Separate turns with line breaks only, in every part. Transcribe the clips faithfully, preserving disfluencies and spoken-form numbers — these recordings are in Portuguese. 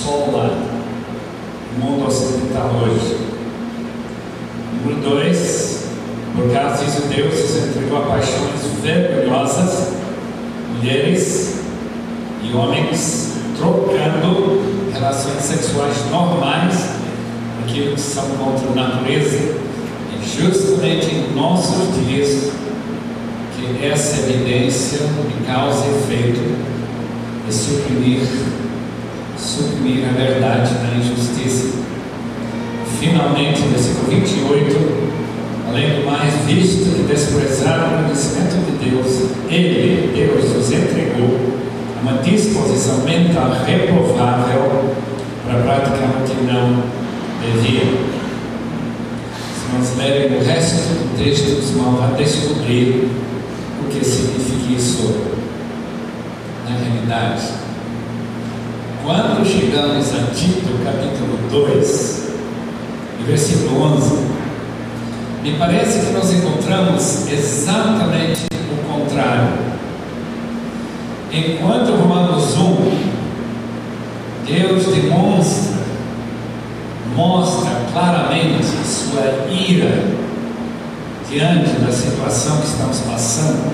sola no mundo ocidental hoje. Número dois, por causa disso Deus se entregou a paixões vergonhosas, mulheres e homens trocando relações sexuais normais, aquilo que são contra a natureza. E justamente em nossos dias que essa evidência de causa e efeito é suprimir, suprimir a verdade na injustiça. Finalmente, versículo vinte e oito, além do mais, visto que desprezaram o conhecimento de Deus, Ele, Deus, os entregou a uma disposição mental reprovável para praticar o que não devia. Se nós lerem o resto do texto, os irmãos vão descobrir o que significa isso na realidade. Quando chegamos a Tito, capítulo dois, versículo onze, me parece que nós encontramos exatamente o contrário. Enquanto Romanos um, Deus demonstra, mostra claramente sua ira diante da situação que estamos passando,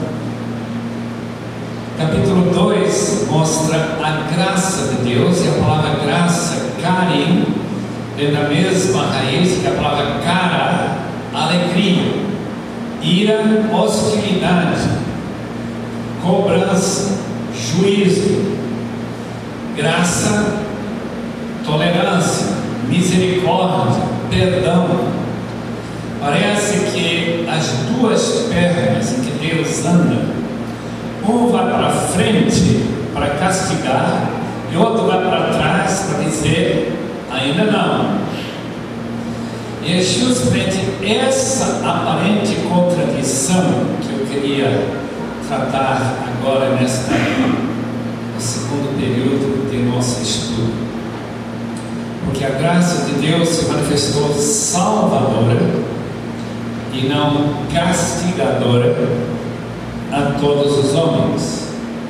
capítulo dois mostra a graça de Deus, e a palavra graça, carim, é da mesma raiz que a palavra cara, alegria, ira, hostilidade, cobrança, juízo, graça, tolerância, misericórdia, perdão. Parece que as duas pernas em que Deus anda, um vai para frente para castigar e outro vai para trás para dizer ainda não. E é justamente essa aparente contradição que eu queria tratar agora nesta no segundo período de nosso estudo, porque a graça de Deus se manifestou salvadora e não castigadora a todos os homens.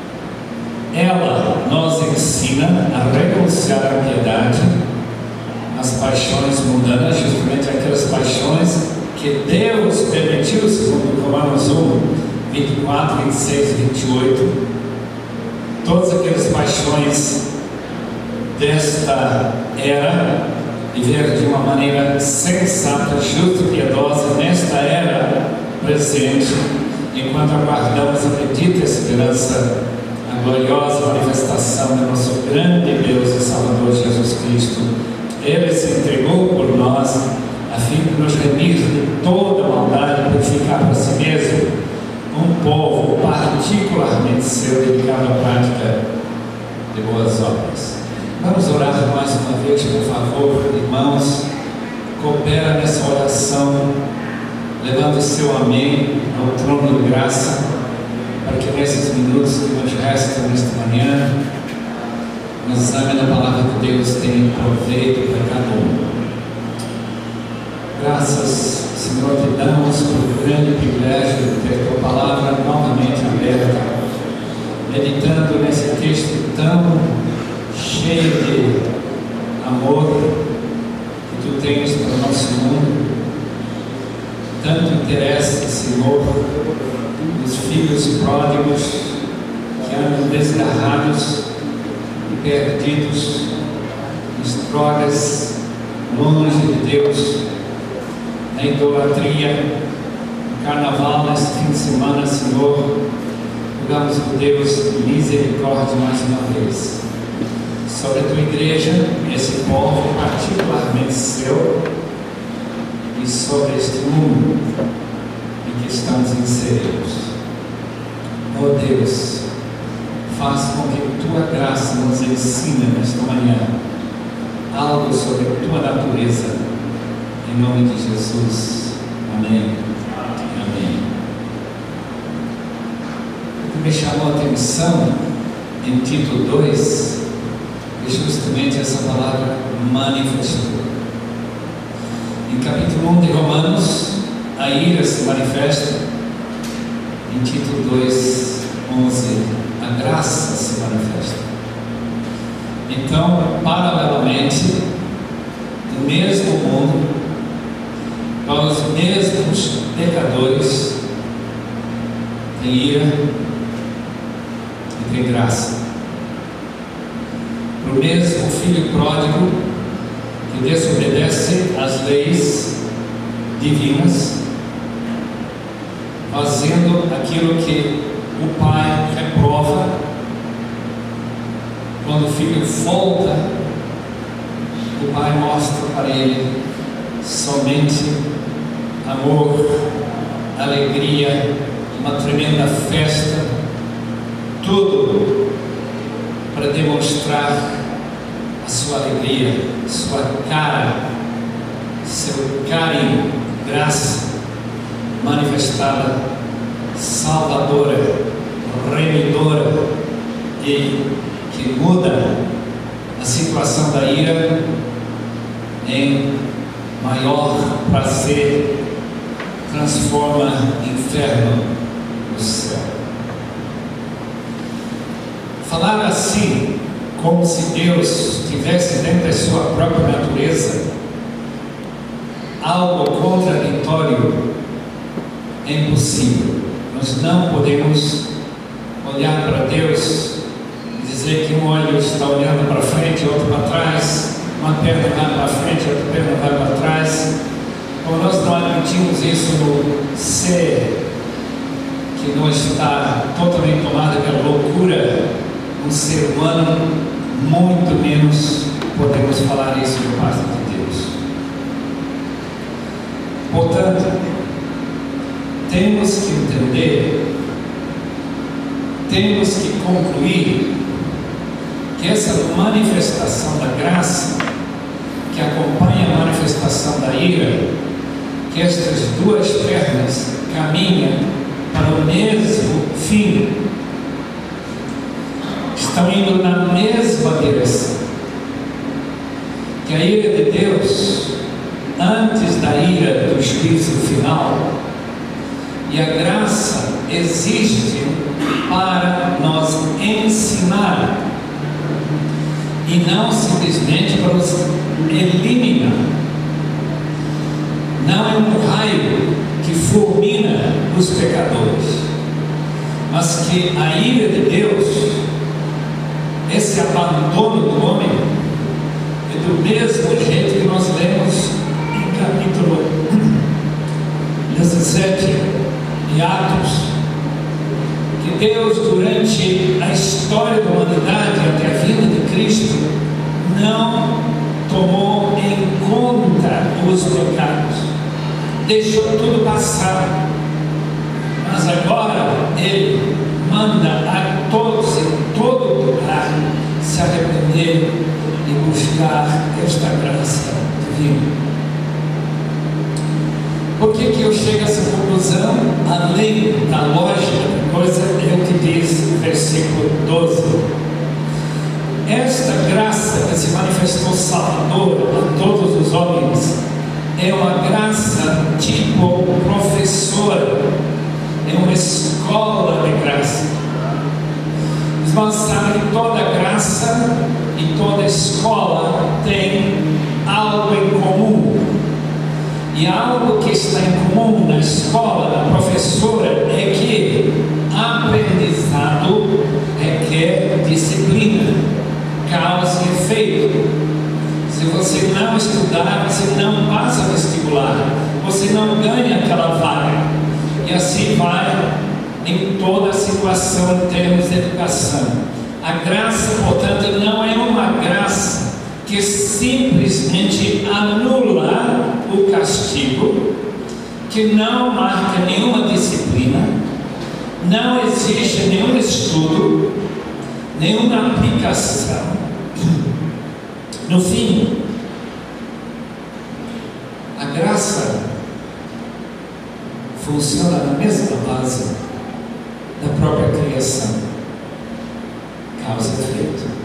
Ela nos ensina a renunciar à piedade, às paixões mundanas, justamente aquelas paixões que Deus permitiu, segundo Romanos um, vinte e quatro, vinte e seis e vinte e oito. Todas aquelas paixões desta era, viver de uma maneira sensata, justa e piedosa nesta era presente, enquanto aguardamos a bendita esperança, a gloriosa manifestação do nosso grande Deus e Salvador Jesus Cristo. Ele se entregou por nós, a fim de nos remir de toda maldade e purificar para si mesmo um povo particularmente seu, dedicado à prática de boas obras. Vamos orar mais uma vez, por favor, irmãos. Coopera nessa oração, levando o seu amém ao trono de graça, para que nesses minutos que nos restam nesta manhã, o exame da palavra de Deus tenha proveito para cada um. Graças, Senhor, te damos por grande privilégio de ter tua palavra novamente aberta, meditando nesse texto tão cheio de amor que tu tens para o nosso mundo. Tanto interesse, Senhor, nos filhos pródigos que andam desgarrados e perdidos nas drogas, longe de Deus, na idolatria, no carnaval, nesse fim de semana, Senhor. Rogamos por Deus misericórdia mais uma vez sobre a tua igreja, esse povo particularmente seu, e sobre este mundo em que estamos inseridos. Oh Deus, faça com que tua graça nos ensine nesta manhã algo sobre a tua natureza, em nome de Jesus. Amém. Amém. O que me chamou a atenção em Tito dois é justamente essa palavra manifestou. Em capítulo um de Romanos, a ira se manifesta. Em Tito dois, onze, a graça se manifesta. Então, paralelamente, no mesmo mundo, para os mesmos pecadores, tem ira e tem graça. Para o mesmo filho pródigo que desobedece às leis divinas, fazendo aquilo que o pai reprova, quando o filho volta, o pai mostra para ele somente amor, alegria, uma tremenda festa, tudo para demonstrar a sua alegria, sua cara, seu carinho, graça manifestada, salvadora, remidora, e que muda a situação da ira em maior prazer, transforma inferno no céu. Falar assim, como se Deus tivesse dentro da sua própria natureza algo contraditório, é impossível. Nós não podemos olhar para Deus e dizer que um olho está olhando para frente, outro para trás, uma perna vai para frente, outra perna vai para trás. Como nós não admitimos isso no ser que não está totalmente tomado pela loucura, um ser humano, muito menos podemos falar isso da parte de Deus. Portanto, temos que entender, temos que concluir que essa manifestação da graça, que acompanha a manifestação da ira, que estas duas pernas caminham para o mesmo fim, estão indo na mesma direção. Que a ira de Deus, antes da ira do juízo final, e a graça existe para nos ensinar e não simplesmente para nos eliminar. Não é um raio que fulmina os pecadores, mas que a ira de Deus, esse abandono do homem, é do mesmo jeito que nós lemos em capítulo dezessete de Atos, que Deus, durante a história da humanidade até a vinda de Cristo, não tomou em conta os pecados, deixou tudo passar, mas agora Ele manda a todos em todo lugar se arrepender e buscar esta graça divina. Por que que eu chego a essa conclusão? Além da lógica da coisa, é o que diz o versículo doze. Esta graça que se manifestou salvadora a todos os homens é uma graça tipo professora, é uma escola de graça. Os irmãos sabem que toda graça e toda escola tem algo em comum. E algo que está em comum na escola, da professora, é que aprendizado requer disciplina, causa e efeito. Se você não estudar, você não passa vestibular, você não ganha aquela vaga. E assim vai em toda a situação em termos de educação. A graça, portanto, não é uma graça que simplesmente anula o castigo, que não marca nenhuma disciplina, não exige nenhum estudo, nenhuma aplicação. No fim, a graça funciona na mesma base da própria criação, causa e efeito.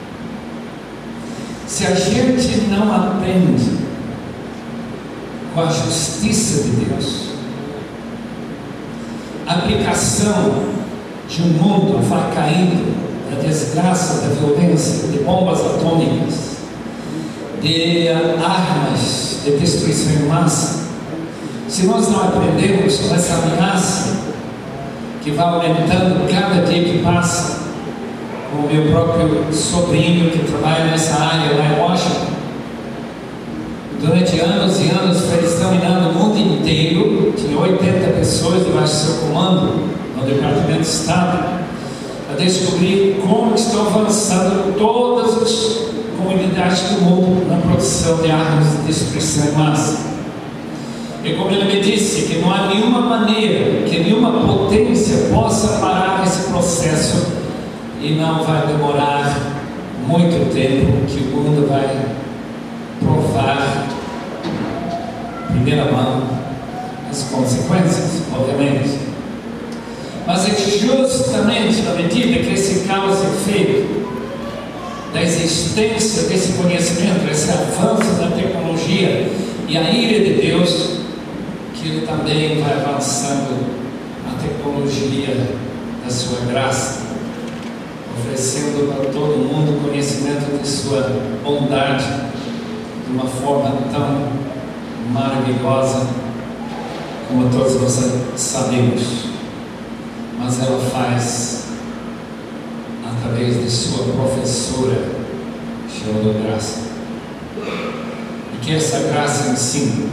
Se a gente não aprende com a justiça de Deus, a aplicação de um mundo vai caindo, da desgraça, da violência, de bombas atômicas, de armas de destruição em massa, se nós não aprendermos com essa ameaça que vai aumentando cada dia que passa, com o meu próprio sobrinho que trabalha nessa área lá em Washington, durante anos e anos foi examinando o mundo inteiro, tinha oitenta pessoas debaixo do seu comando no Departamento de Estado, a descobrir como estão avançando todas as comunidades do mundo na produção de armas de destruição em massa. E como ele me disse, que não há nenhuma maneira, que nenhuma potência possa parar esse processo, e não vai demorar muito tempo que o mundo vai provar em primeira mão as consequências, obviamente. Mas é justamente na medida que esse causa efeito da existência desse conhecimento, esse avanço da tecnologia e a ira de Deus, que ele também vai avançando a tecnologia da sua graça, oferecendo para todo mundo o conhecimento de sua bondade de uma forma tão maravilhosa como todos nós sabemos. Mas ela faz através de sua professora chamada graça, e que essa graça ensina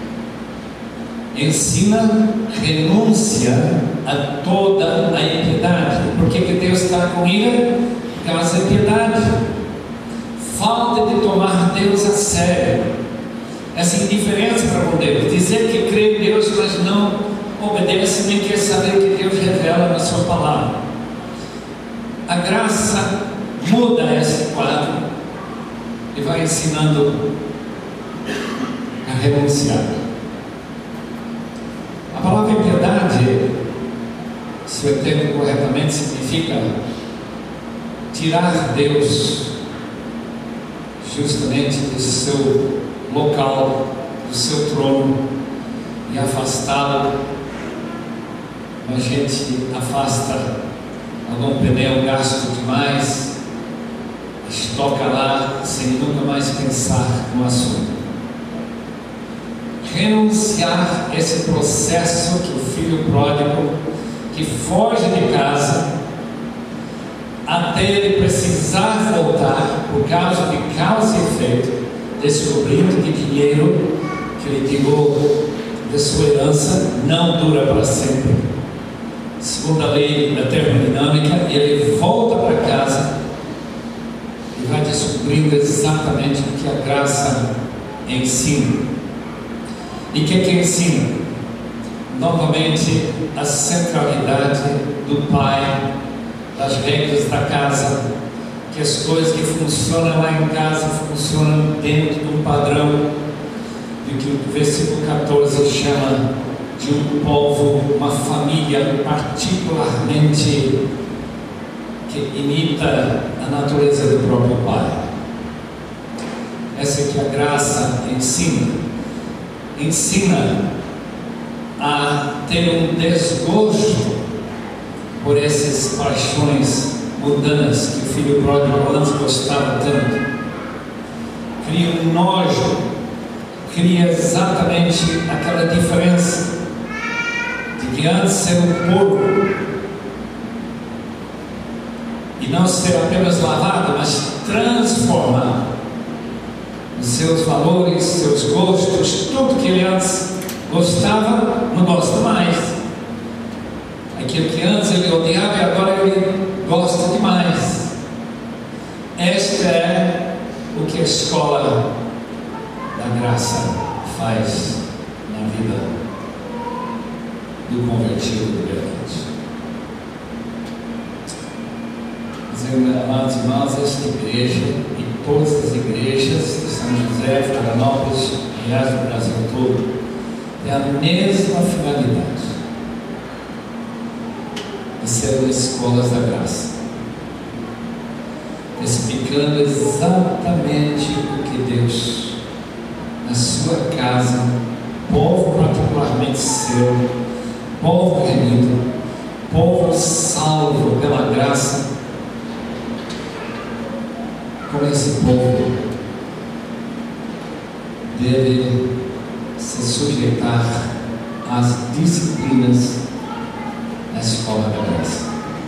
ensina renúncia a toda a impiedade. Por que que Deus está com ira? Por causa da impiedade, falta de tomar Deus a sério, essa indiferença para com Deus, dizer que crê em Deus, mas não obedece nem quer saber o que Deus revela na sua palavra. A graça muda esse quadro e vai ensinando a renunciar. A palavra impiedade, se eu entendo corretamente, significa tirar Deus justamente do seu local, do seu trono, e afastá-lo. A gente afasta algum pneu gasto demais, estoca lá sem nunca mais pensar no assunto. Renunciar esse processo que o filho pródigo, que foge de casa até ele precisar voltar por causa de causa e efeito, descobrindo que dinheiro que ele tirou de sua herança não dura para sempre, segundo a lei da termodinâmica. Ele volta para casa e vai descobrindo exatamente o que a graça ensina. E o que é que ensina? Novamente a centralidade do pai, das regras da casa, que as coisas que funcionam lá em casa funcionam dentro de um padrão, de que o versículo catorze chama de um povo, uma família particularmente que imita a natureza do próprio pai. Essa é que a graça ensina. Ensina a ter um desgosto por essas paixões mundanas que o filho pródigo antes gostava tanto. Cria um nojo, cria exatamente aquela diferença de que antes ser um porco e não ser apenas lavado, mas transformado. Os seus valores, seus gostos, tudo que ele antes gostava, não gosta mais. Aquilo que antes ele odiava e agora ele gosta demais. Este é o que a escola da graça faz na vida do convertido de verdade. Mas, amados irmãos, esta igreja e todas as igrejas de São José, Florianópolis, aliás, do Brasil todo, tem a mesma finalidade de serem escolas da graça, explicando exatamente o que Deus, na sua casa, povo particularmente seu, povo remido, povo salvo pela graça,
como esse povo deve se sujeitar às disciplinas da escola da graça.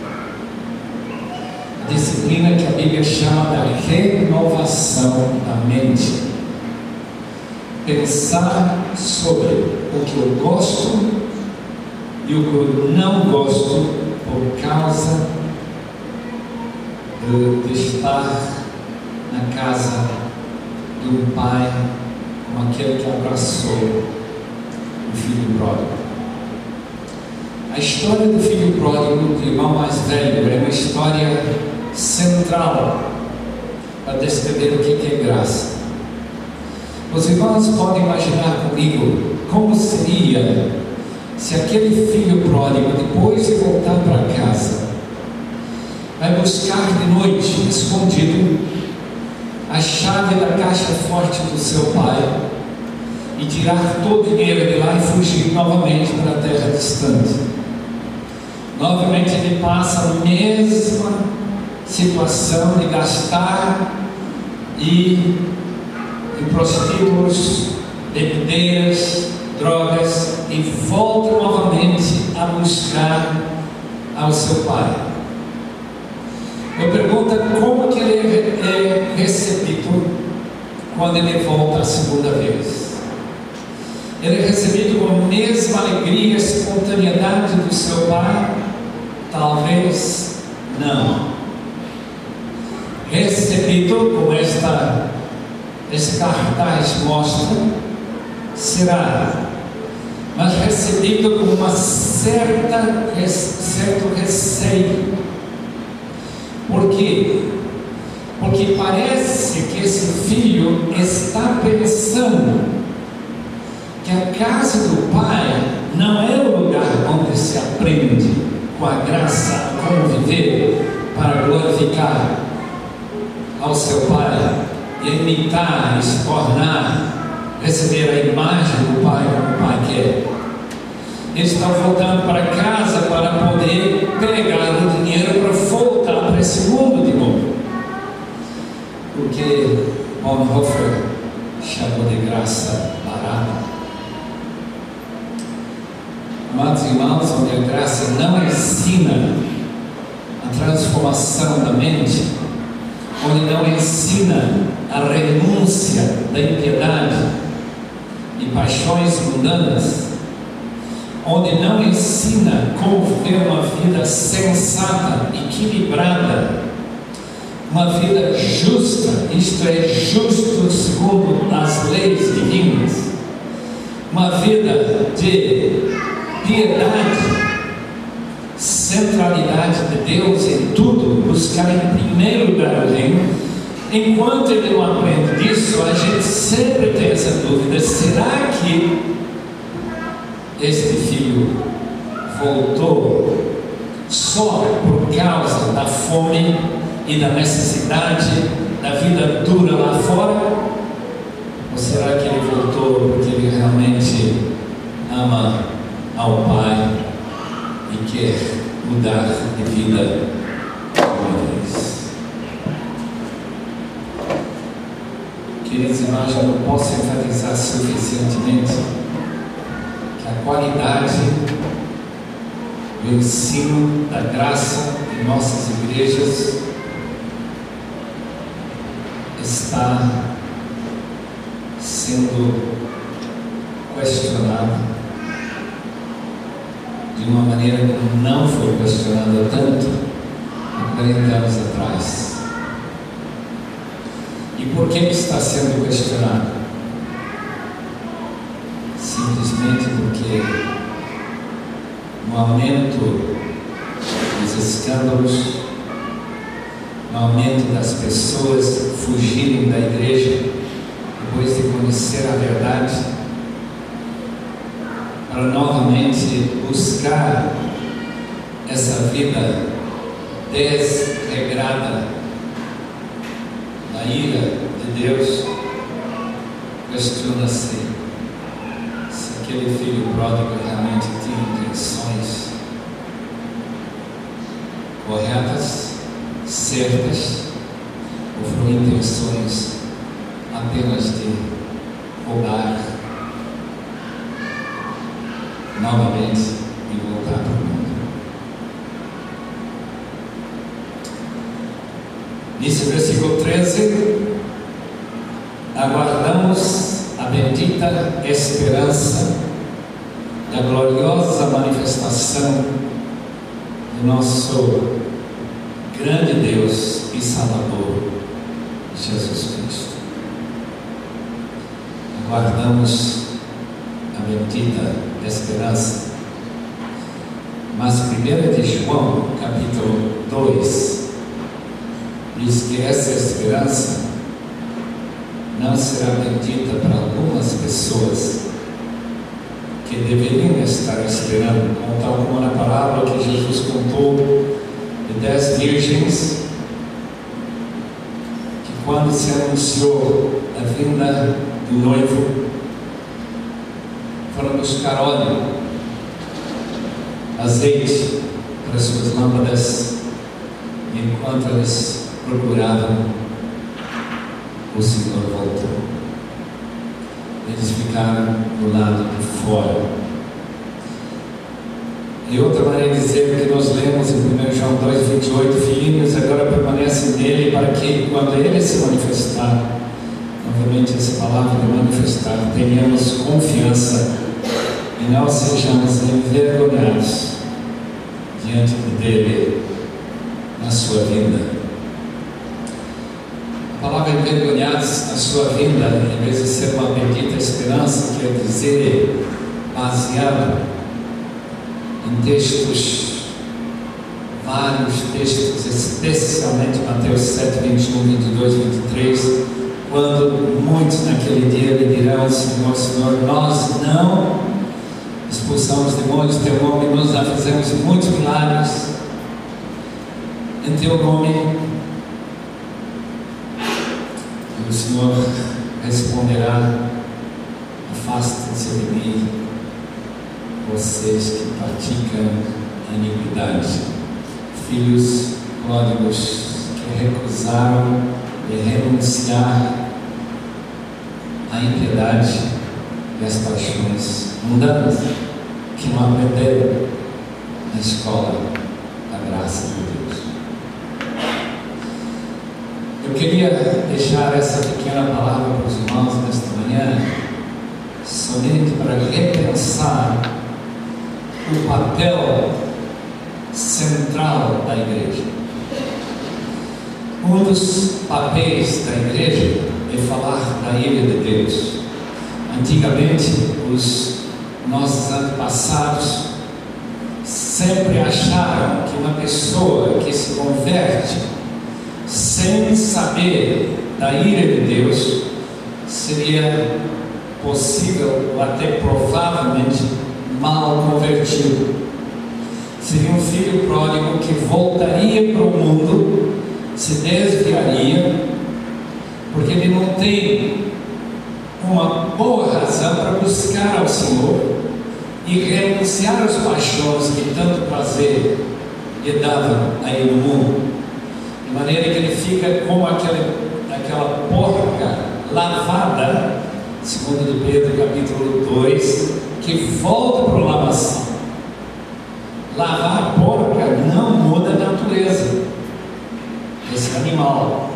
A disciplina que a Bíblia chama da renovação da mente. Pensar sobre o que eu gosto e o que eu não gosto por causa de, de estar na casa de um pai como aquele que abraçou o filho pródigo. A história do filho pródigo, do irmão mais velho, é uma história central para descrever o que é graça. Os irmãos podem imaginar comigo como seria se aquele filho pródigo, depois de voltar para casa, vai buscar de noite, escondido, a chave da caixa forte do seu pai e tirar todo o dinheiro de lá e fugir novamente para a terra distante. Novamente ele passa a mesma situação de gastar e em prostíbulos, bebedeiras, drogas, e volta novamente a buscar ao seu pai. Eu pergunto como que ele é recebido quando ele volta a segunda vez. Ele é recebido com a mesma alegria e espontaneidade do seu pai? Talvez não. Recebido com esta esse cartaz mostra, será, mas recebido com uma certa certo receio. Por quê? Porque parece que esse filho está pensando que a casa do pai não é o lugar onde se aprende com a graça a conviver para glorificar ao seu pai e imitar, e se tornar, receber a imagem do pai como o pai quer. Eles estão voltando para casa para poder pegar o dinheiro para voltar para esse mundo de novo. O que Bonhoeffer chamou de graça barata. Amados irmãos, onde a graça não ensina a transformação da mente, onde não ensina a renúncia da impiedade e paixões mundanas, onde não ensina como viver uma vida sensata, equilibrada, uma vida justa, isto é, justo segundo as leis divinas, uma vida de piedade, centralidade de Deus em tudo, buscar em primeiro lugar o reino. Enquanto ele não aprende disso, a gente sempre tem essa dúvida: será que este filho voltou só por causa da fome e da necessidade da vida dura lá fora? Ou será que ele voltou porque ele realmente ama ao Pai e quer mudar de vida uma vez? Queridos irmãos, eu não posso enfatizar suficientemente que a qualidade do ensino da graça em nossas igrejas está sendo questionada de uma maneira como não foi questionada tanto há quarenta anos atrás. E por que está sendo questionado? Simplesmente porque no aumento dos escândalos, no aumento das pessoas fugirem da igreja depois de conhecer a verdade, para novamente buscar essa vida desregrada na ira de Deus, questiona-se se aquele filho pródigo realmente tinha intenções corretas, certas, ou foram intenções apenas de roubar novamente e voltar para o mundo. Diz o versículo treze: aguardamos a bendita esperança da gloriosa manifestação do nosso grande Deus e Salvador, Jesus Cristo. Aguardamos a bendita esperança. Mas primeira de João, capítulo dois, diz que essa esperança não será bendita para algumas pessoas que deveriam estar esperando, tal como na parábola que Jesus contou de dez virgens, que quando se anunciou a vinda do noivo, foram buscar óleo, azeite para suas lâmpadas, enquanto eles procuravam, o Senhor voltou. Eles ficaram do lado de fora. E outra maneira de dizer que nós lemos em primeiro João dois, vinte e oito: filhinhos, agora permanecem nele, para que quando ele se manifestar, novamente essa palavra de manifestar, tenhamos confiança e não sejamos envergonhados diante dele na sua vinda. A palavra envergonhados na sua vinda, em vez de ser uma bendita esperança, quer dizer baseado em textos, vários textos, especialmente Mateus sete, vinte e um, vinte e dois, vinte e três, quando muitos naquele dia lhe dirão: Senhor, Senhor, nós não expulsamos demônios em teu nome, nós já fizemos muitos milagres em teu nome. E o Senhor responderá: afastem-se de mim, vocês que praticam a iniquidade, filhos pródigos que recusaram de renunciar à impiedade e às paixões mundanas, que não aprenderam na escola da graça de Deus. Eu queria deixar essa pequena palavra para os irmãos nesta manhã, somente para repensar o papel central da igreja. Um dos papéis da igreja é falar da ira de Deus. Antigamente, os nossos antepassados sempre acharam que uma pessoa que se converte sem saber da ira de Deus seria possível, ou até provavelmente, mal convertido. Seria um filho pródigo que voltaria para o mundo, se desviaria, porque ele não tem uma boa razão para buscar ao Senhor e renunciar às paixões que tanto prazer lhe davam aí no mundo, de maneira que ele fica como aquela, aquela porca lavada, segundo de Pedro capítulo dois, que volta para o lamaçal. Lavar a porca não muda a natureza desse animal.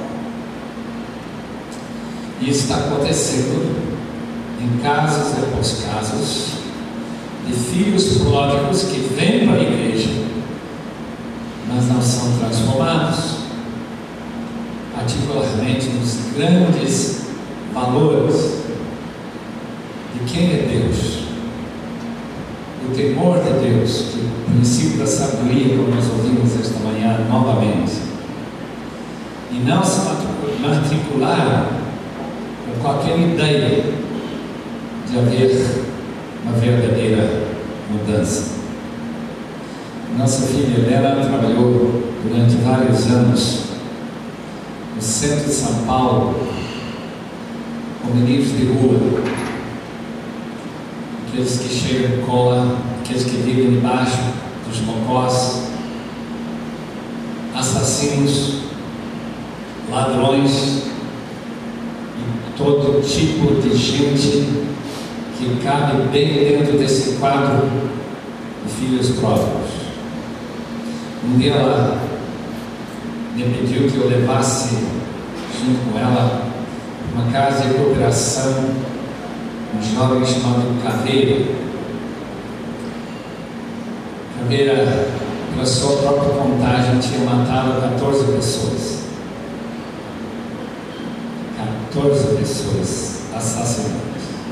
E isso está acontecendo em casos após casos de filhos pródigos que vêm para a igreja, mas não são transformados, particularmente nos grandes valores de quem é Deus, o temor de Deus, que é o princípio da sabedoria, como nós ouvimos esta manhã novamente, e não se matricularam com qualquer ideia de haver uma verdadeira mudança. Nossa filha Helena trabalhou durante vários anos no centro de São Paulo com meninos de rua, aqueles que chegam de cola, aqueles que vivem debaixo dos mocós, assassinos ladrões e todo tipo de gente que cabe bem dentro desse quadro de filhos pródigos. Um dia ela me pediu que eu levasse junto com ela uma casa de recuperação, um jovem chamado Caveira. Caveira, pela sua própria contagem, tinha matado quatorze pessoas. quatorze pessoas assassinadas.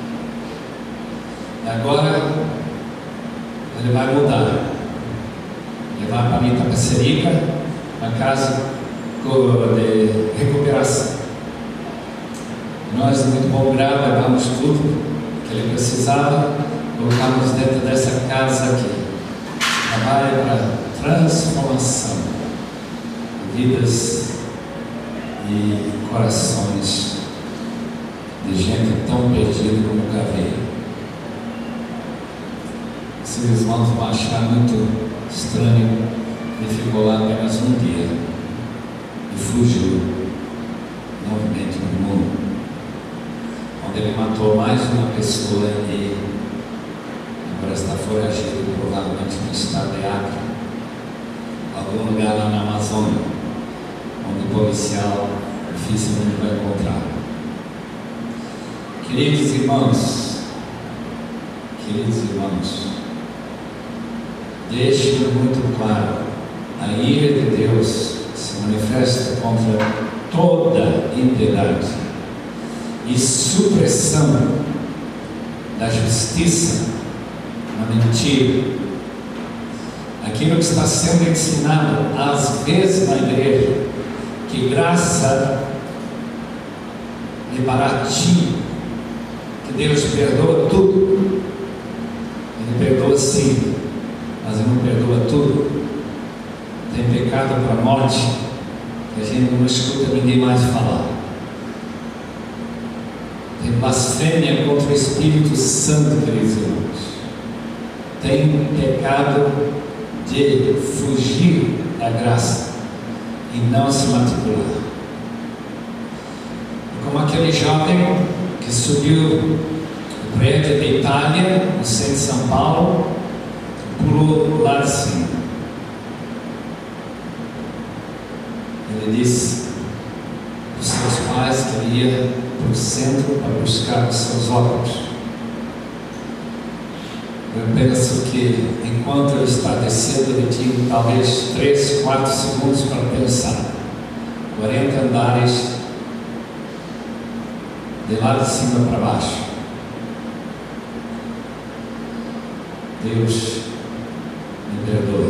E agora ele vai mudar, levar para Itapecerica, uma casa de recuperação. Nós, muito bom grado, levamos tudo que ele precisava, colocamos dentro dessa casa aqui. Trabalha para transformação de vidas e corações de gente tão perdida como Caveira. Esses irmãos vão achar muito estranho. Ele ficou lá apenas um dia e fugiu novamente do mundo, onde ele matou mais uma pessoa e agora está foragido, provavelmente no estado de Acre, algum lugar lá na Amazônia, onde o policial dificilmente vai encontrar. Queridos irmãos, queridos irmãos, deixe muito claro, a ira de Deus se manifesta contra toda impiedade e supressão da justiça na mentira. Aquilo que está sendo ensinado às vezes na igreja, que graça é baratinho, que Deus perdoa tudo. Ele perdoa sim, mas Ele não perdoa tudo. Tem pecado para a morte que a gente não escuta ninguém mais falar. Tem blasfêmia contra o Espírito Santo, queridos irmãos. Tem pecado de fugir da graça e não se matricular. Como aquele jovem que subiu o prédio da Itália, no centro de São Paulo, pulou lá de cima. Ele disse para os seus pais que ele ia para o centro para buscar os seus óculos. Eu penso que enquanto ele está descendo, ele tinha talvez três, quatro segundos para pensar. quarenta andares de lá de cima para baixo. Deus me perdoe.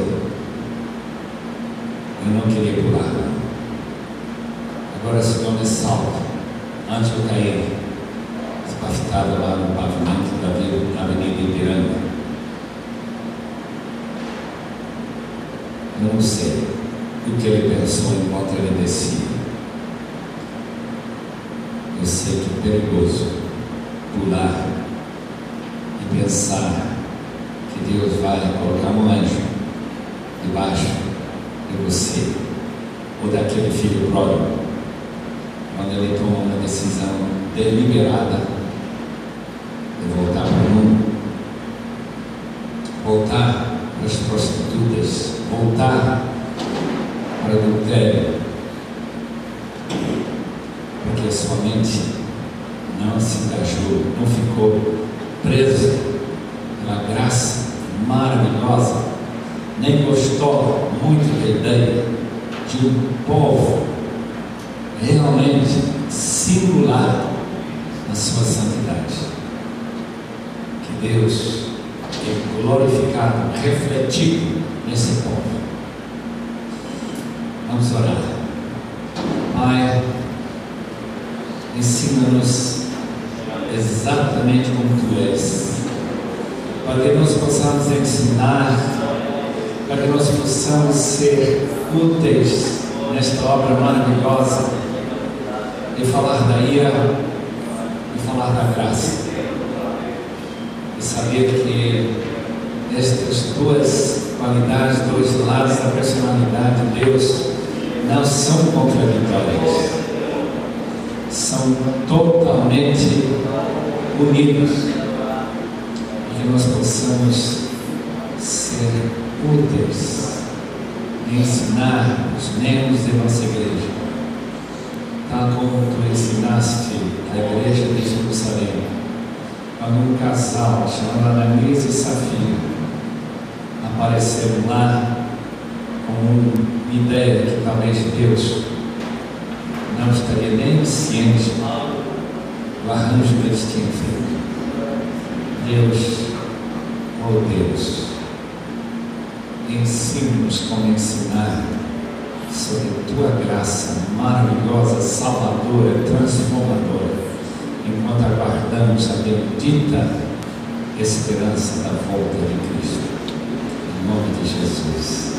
Eu não queria pular. Agora, Senhor, me salva. Antes eu caí, espafitado lá no pavimento da Avenida Ipiranga. Eu não sei o que ele pensou enquanto ele descia. Eu sei que é perigoso pular e pensar que Deus vai colocar um anjo debaixo de você ou daquele filho pródigo, quando ele toma uma decisão deliberada de voltar para o mundo, voltar para as prostitutas, voltar para o adultério, porque sua mente não se engajou, não ficou preso pela graça maravilhosa, nem gostou muito da ideia de um povo realmente singular na sua santidade. Que Deus é glorificado, refletido nesse povo. Vamos orar. Pai, ensina-nos exatamente como Tu és, para que nós possamos ensinar, para que nós possamos ser úteis nesta obra maravilhosa de falar da ira e falar da graça, e saber que estas duas qualidades, dois lados da personalidade de Deus não são contraditórias, são totalmente unidas, e que nós possamos ser úteis em ensinar os membros de nossa igreja, tal como tu ensinaste a igreja de Jerusalém, quando um casal chamado Ananias e Safira apareceram lá com uma ideia que talvez Deus não estaria nem ciente do arranjo que eles tinham feito. Deus, oh Deus, ensina-nos como ensinar sobre tua graça maravilhosa, salvadora, transformadora, enquanto aguardamos a bendita esperança da volta de Cristo. Em nome de Jesus.